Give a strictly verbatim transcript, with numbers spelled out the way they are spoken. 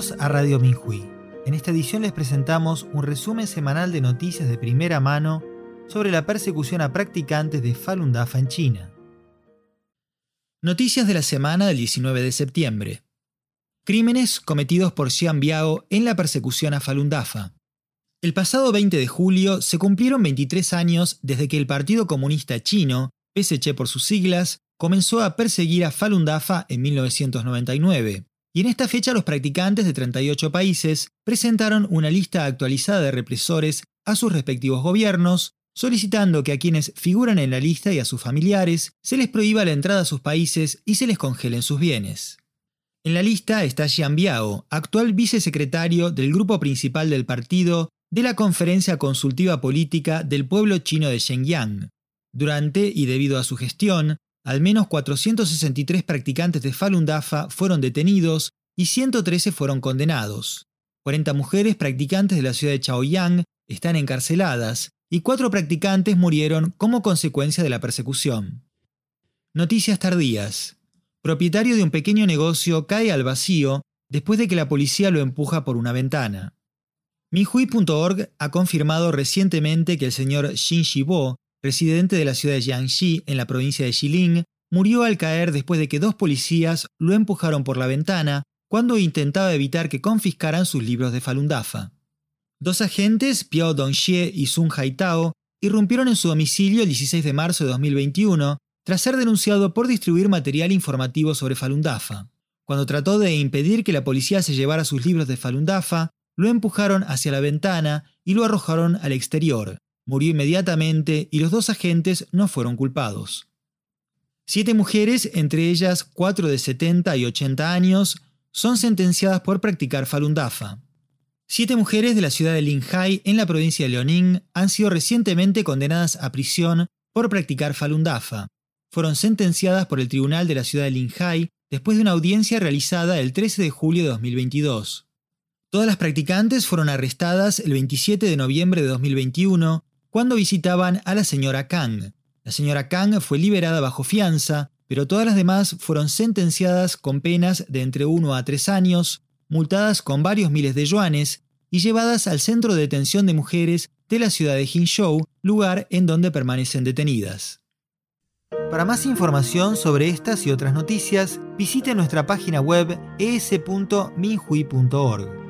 Bienvenidos a Radio Minhui. En esta edición les presentamos un resumen semanal de noticias de primera mano sobre la persecución a practicantes de Falun Dafa en China. Noticias de la semana del diecinueve de septiembre. Crímenes cometidos por Xian Biao en la persecución a Falun Dafa. El pasado veinte de julio se cumplieron veintitrés años desde que el Partido Comunista Chino, P S C por sus siglas, comenzó a perseguir a Falun Dafa en mil novecientos noventa y nueve. Y en esta fecha los practicantes de treinta y ocho países presentaron una lista actualizada de represores a sus respectivos gobiernos, solicitando que a quienes figuran en la lista y a sus familiares se les prohíba la entrada a sus países y se les congelen sus bienes. En la lista está Xian Biao, actual vicesecretario del grupo principal del partido de la Conferencia Consultiva Política del Pueblo Chino de Shenyang. Durante y debido a su gestión, al menos cuatrocientos sesenta y tres practicantes de Falun Dafa fueron detenidos y ciento trece fueron condenados. cuarenta mujeres practicantes de la ciudad de Chaoyang están encarceladas y cuatro practicantes murieron como consecuencia de la persecución. Noticias tardías. Propietario de un pequeño negocio cae al vacío después de que la policía lo empuja por una ventana. Minhui punto org ha confirmado recientemente que el señor Xin Shibo, residente de la ciudad de Jiangxi en la provincia de Jilin, murió al caer después de que dos policías lo empujaron por la ventana cuando intentaba evitar que confiscaran sus libros de Falun Dafa. Dos agentes, Piao Dongxie y Sun Haitao, irrumpieron en su domicilio el dieciséis de marzo de dos mil veintiuno tras ser denunciado por distribuir material informativo sobre Falun Dafa. Cuando trató de impedir que la policía se llevara sus libros de Falun Dafa, lo empujaron hacia la ventana y lo arrojaron al exterior. Murió inmediatamente y los dos agentes no fueron culpados. Siete mujeres, entre ellas cuatro de setenta y ochenta años, son sentenciadas por practicar Falun Dafa. Siete mujeres de la ciudad de Linhai, en la provincia de Liaoning, han sido recientemente condenadas a prisión por practicar Falun Dafa. Fueron sentenciadas por el tribunal de la ciudad de Linhai después de una audiencia realizada el trece de julio de dos mil veintidós. Todas las practicantes fueron arrestadas el veintisiete de noviembre de dos mil veintiuno, cuando visitaban a la señora Kang. La señora Kang fue liberada bajo fianza, pero todas las demás fueron sentenciadas con penas de entre uno a tres años, multadas con varios miles de yuanes y llevadas al centro de detención de mujeres de la ciudad de Jinzhou, lugar en donde permanecen detenidas. Para más información sobre estas y otras noticias, visite nuestra página web e s punto minhui punto org.